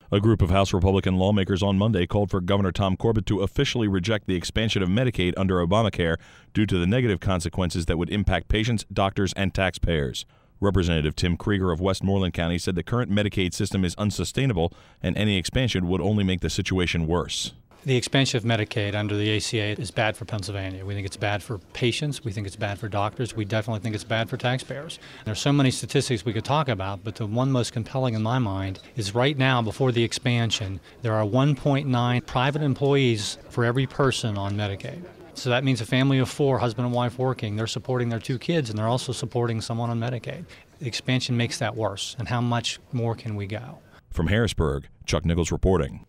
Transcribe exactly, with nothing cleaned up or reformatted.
A group of House Republican lawmakers on Monday called for Governor Tom Corbett to officially reject the expansion of Medicaid under Obamacare due to the negative consequences that would impact patients, doctors, and taxpayers. Representative Tim Krieger of Westmoreland County said the current Medicaid system is unsustainable and any expansion would only make the situation worse. The expansion of Medicaid under the A C A is bad for Pennsylvania. We think it's bad for patients. We think it's bad for doctors. We definitely think it's bad for taxpayers. There's so many statistics we could talk about, but the one most compelling in my mind is right now, before the expansion, there are one point nine private employees for every person on Medicaid. So that means a family of four, husband and wife working, they're supporting their two kids and they're also supporting someone on Medicaid. The expansion makes that worse. And how much more can we go? From Harrisburg, Chuck Nichols reporting.